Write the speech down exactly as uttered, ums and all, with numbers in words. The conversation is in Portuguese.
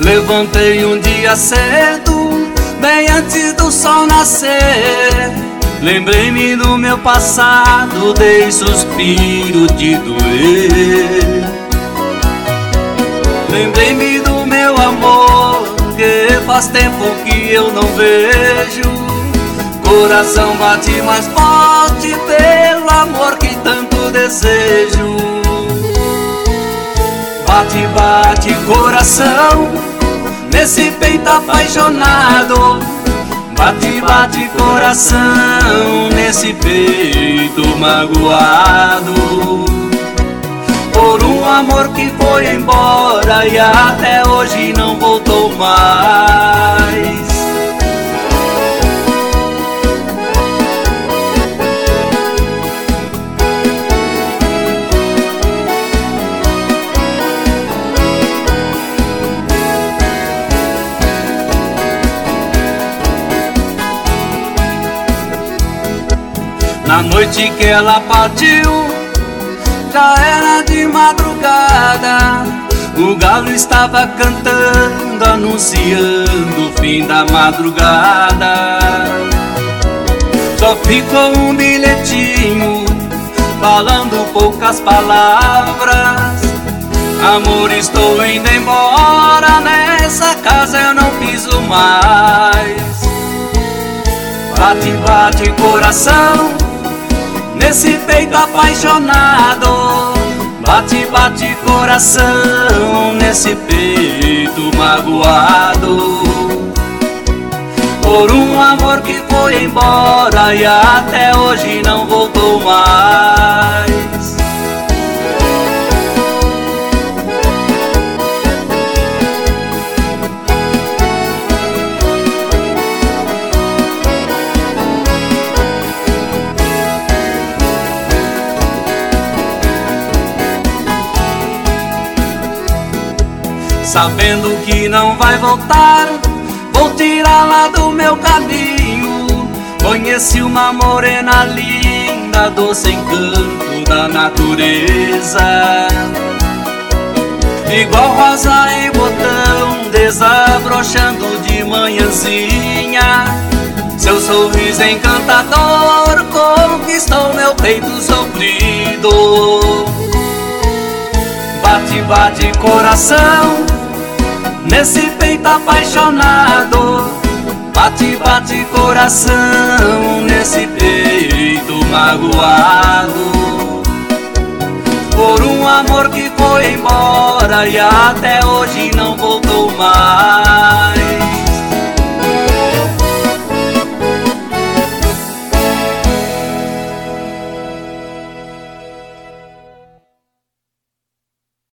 Levantei um dia cedo, bem antes do sol nascer. Lembrei-me do meu passado, dei suspiro de doer. Lembrei-me do meu amor, que faz tempo que eu não vejo. Coração bate mais forte pelo amor que tanto desejo. Bate, bate coração nesse peito apaixonado. Bate, bate coração nesse peito magoado, por um amor que foi embora e até hoje não voltou mais. Na noite que ela partiu, já era de madrugada. O galo estava cantando, anunciando o fim da madrugada. Só ficou um bilhetinho, falando poucas palavras. Amor, estou indo embora, nessa casa eu não piso mais. Bate, bate coração nesse peito apaixonado. Bate, bate coração nesse peito magoado, por um amor que foi embora e até hoje não voltou mais. Sabendo que não vai voltar, vou tirá-la do meu caminho. Conheci uma morena linda, doce encanto da natureza. Igual rosa em botão, desabrochando de manhãzinha. Seu sorriso encantador conquistou meu peito sofrido. Bate, bate coração nesse peito apaixonado. Bate, bate coração nesse peito magoado, por um amor que foi embora e até hoje não voltou mais.